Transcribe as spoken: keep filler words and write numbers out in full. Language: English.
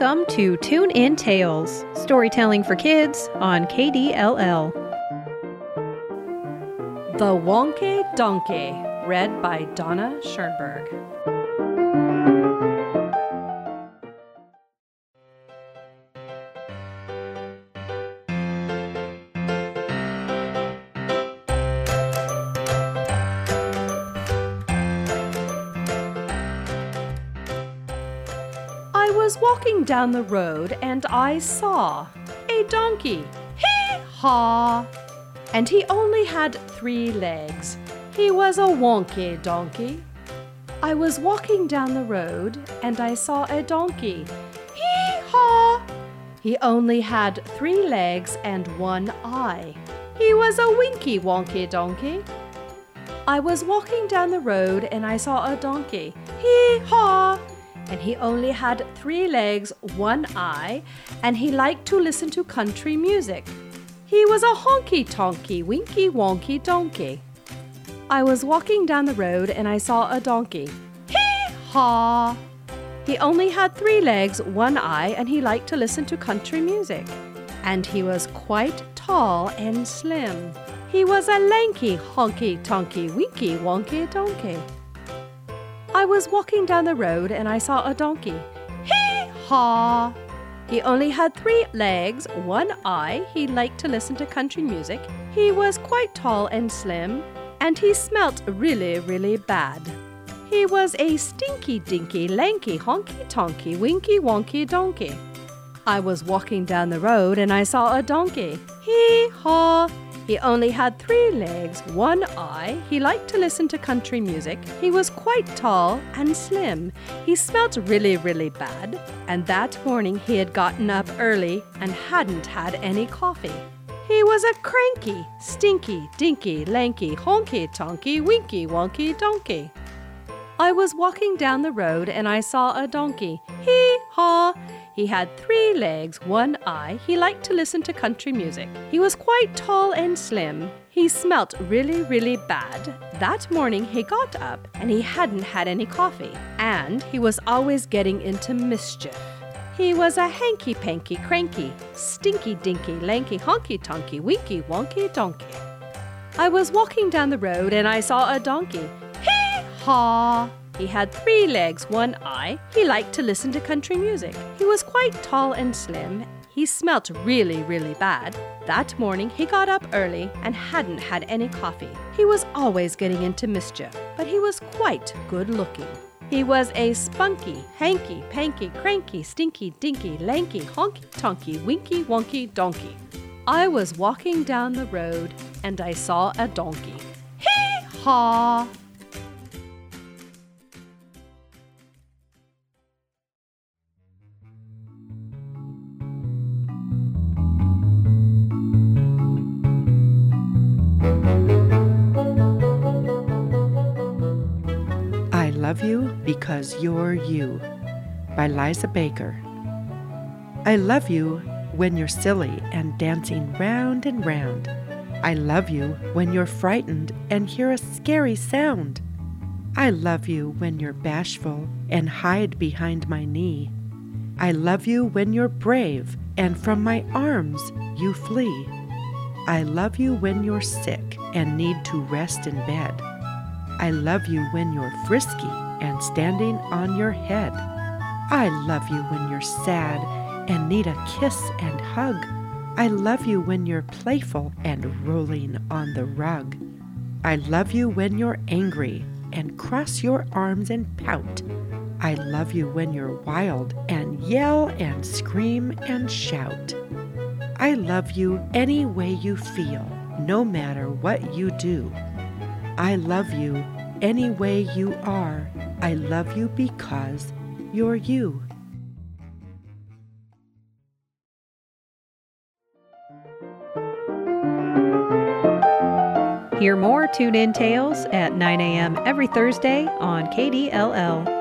Welcome to Tune In Tales, storytelling for kids on K D L L. The Wonky Donkey, read by Donna Schoenberg. I was walking down the road and I saw a donkey. Hee-haw! And he only had three legs. He was a wonky donkey. I was walking down the road and I saw a donkey. Hee-haw! He only had three legs and one eye. He was a winky wonky donkey. I was walking down the road and I saw a donkey. Hee-haw! And he only had three legs, one eye, and he liked to listen to country music. He was a honky-tonky, winky wonky donkey. I was walking down the road and I saw a donkey. Hee-haw! He only had three legs, one eye, and he liked to listen to country music. And he was quite tall and slim. He was a lanky, honky-tonky, winky wonky donkey. I was walking down the road and I saw a donkey. Hee-haw! He only had three legs, one eye. He liked to listen to country music. He was quite tall and slim, and he smelt really, really bad. He was a stinky, dinky, lanky, honky-tonky, winky, wonky donkey. I was walking down the road and I saw a donkey. Hee-haw! He only had three legs, one eye. He liked to listen to country music. He was quite tall and slim. He smelt really, really bad. And that morning he had gotten up early and hadn't had any coffee. He was a cranky, stinky, dinky, lanky, honky-tonky, winky, wonky donkey. I was walking down the road and I saw a donkey. Hee-haw! He had three legs, one eye. He liked to listen to country music. He was quite tall and slim. He smelt really, really bad. That morning he got up and he hadn't had any coffee. And he was always getting into mischief. He was a hanky-panky, cranky, stinky-dinky, lanky, honky-tonky, winky, wonky donkey. I was walking down the road and I saw a donkey. Hee-haw! He had three legs, one eye. He liked to listen to country music. He was quite tall and slim. He smelt really, really bad. That morning he got up early and hadn't had any coffee. He was always getting into mischief, but he was quite good looking. He was a spunky, hanky, panky, cranky, stinky, dinky, lanky, honky-tonky, winky, wonky donkey. I was walking down the road and I saw a donkey. Hee-haw! I Love You Because You're You by Liza Baker. I love you when you're silly and dancing round and round. I love you when you're frightened and hear a scary sound. I love you when you're bashful and hide behind my knee. I love you when you're brave and from my arms you flee. I love you when you're sick and need to rest in bed. I love you when you're frisky and standing on your head. I love you when you're sad and need a kiss and hug. I love you when you're playful and rolling on the rug. I love you when you're angry and cross your arms and pout. I love you when you're wild and yell and scream and shout. I love you any way you feel, no matter what you do. I love you any way you are. I love you because you're you. Hear more Tune In Tales at nine a.m. every Thursday on K D L L.